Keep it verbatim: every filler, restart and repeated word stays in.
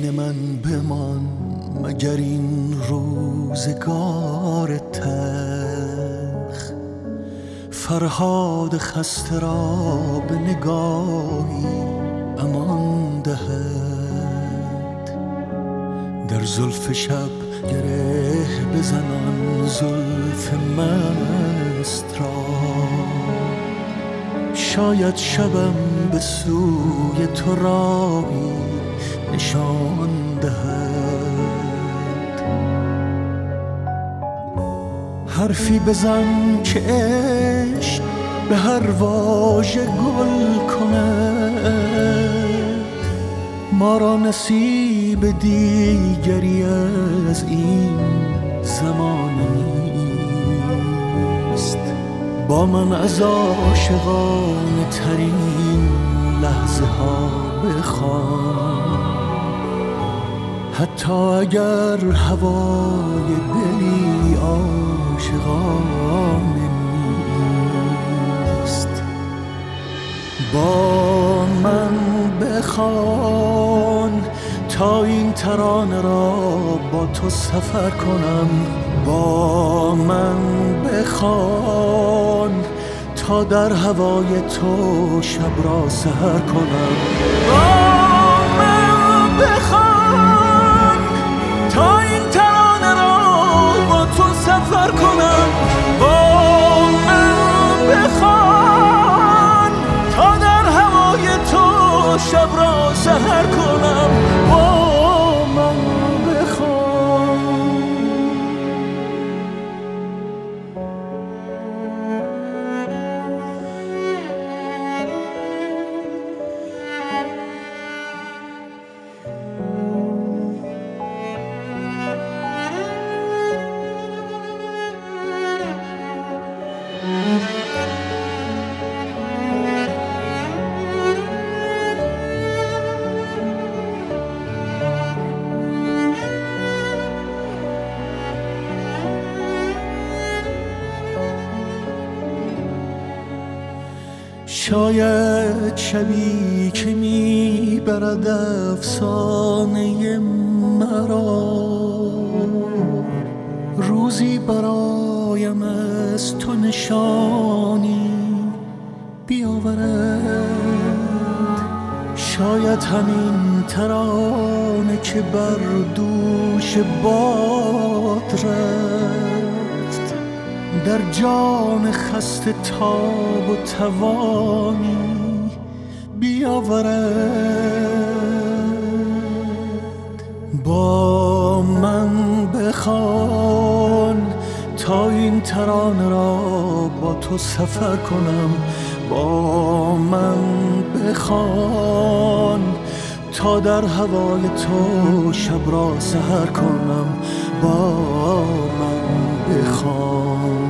عشق من بمان مگر این روزگار تلخ، فرهاد خسته را به نگاهی امان دهد. در زلف شب گره بزنان زلف مست را، شاید شبم به سوی تو راهی نشان دهد. حرفی بزن که عشق به هر واژه گل کند، ما را نصیب دیگری از این زمانه نیست. با من از عاشقانه ترین لحظه ها بخوان، حتی اگر هوای دلی عاشقانه نیست. با من بخوان تا این ترانه را با تو سفر کنم. با من بخوان تا در هوای تو شب را سحر کنم. با من بخوان تا این ترانه را با تو سفر کنم. با من بخوان تا در هوای تو شب را سحر کنم. با من بخوان. شاید شبی که میبرد افسانه مرا، روزی برایم از تو نشانی بیاورد. شاید همین ترانه که بر دوش باد رفت، در جان خسته تاب و توانی بیاورد. با من بخوان تا این ترانه را با تو سفر کنم. با من بخوان تا در هوای تو شب را سحر کنم. با من بخوان.